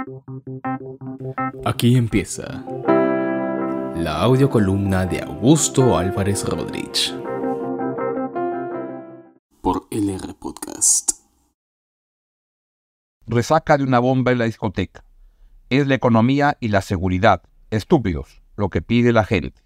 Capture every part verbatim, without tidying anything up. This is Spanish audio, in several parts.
Aquí empieza la audiocolumna de Augusto Álvarez Rodríguez por L R Podcast. Resaca de una bomba en la discoteca. Es la economía y la seguridad, estúpidos, lo que pide la gente.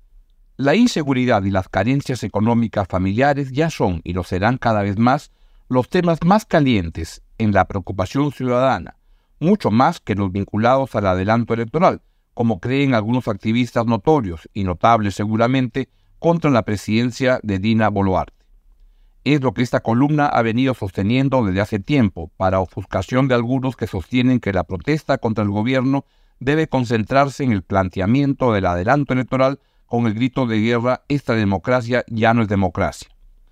La inseguridad y las carencias económicas familiares ya son, y lo serán cada vez más, los temas más calientes en la preocupación ciudadana, mucho más que los vinculados al adelanto electoral, como creen algunos activistas notorios y notables seguramente contra la presidencia de Dina Boluarte. Es lo que esta columna ha venido sosteniendo desde hace tiempo, para ofuscación de algunos que sostienen que la protesta contra el gobierno debe concentrarse en el planteamiento del adelanto electoral con el grito de guerra: esta democracia ya no es democracia.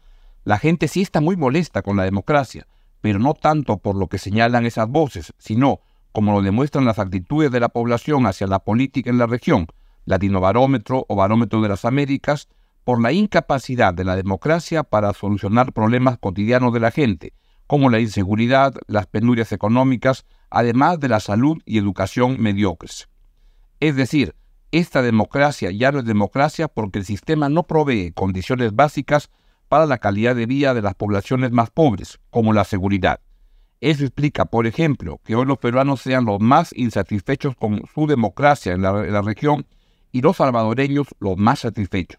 La gente sí está muy molesta con la democracia, pero no tanto por lo que señalan esas voces, sino, como lo demuestran las actitudes de la población hacia la política en la región, Latinobarómetro o Barómetro de las Américas, por la incapacidad de la democracia para solucionar problemas cotidianos de la gente, como la inseguridad, las penurias económicas, además de la salud y educación mediocres. Es decir, esta democracia ya no es democracia porque el sistema no provee condiciones básicas para la calidad de vida de las poblaciones más pobres, como la seguridad. Eso explica, por ejemplo, que hoy los peruanos sean los más insatisfechos con su democracia en la, en la región y los salvadoreños los más satisfechos.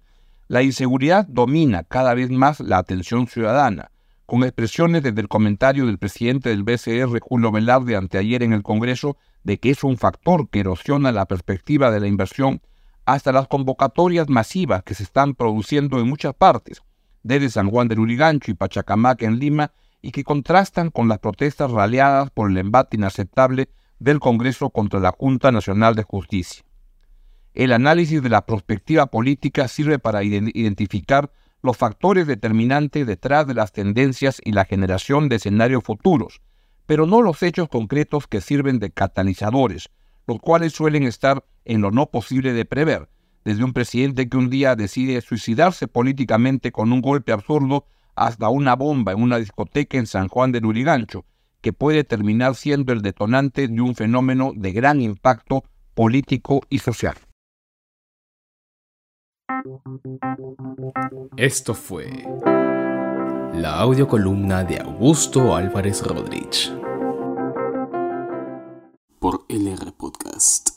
La inseguridad domina cada vez más la atención ciudadana, con expresiones desde el comentario del presidente del B C R, Julio Velarde, anteayer en el Congreso, de que es un factor que erosiona la perspectiva de la inversión, hasta las convocatorias masivas que se están produciendo en muchas partes, desde San Juan del Lurigancho y Pachacamac en Lima, y que contrastan con las protestas raleadas por el embate inaceptable del Congreso contra la Junta Nacional de Justicia. El análisis de la perspectiva política sirve para identificar los factores determinantes detrás de las tendencias y la generación de escenarios futuros, pero no los hechos concretos que sirven de catalizadores, los cuales suelen estar en lo no posible de prever, desde un presidente que un día decide suicidarse políticamente con un golpe absurdo hasta una bomba en una discoteca en San Juan del Lurigancho, que puede terminar siendo el detonante de un fenómeno de gran impacto político y social. Esto fue la audiocolumna de Augusto Álvarez Rodríguez por L R Podcast.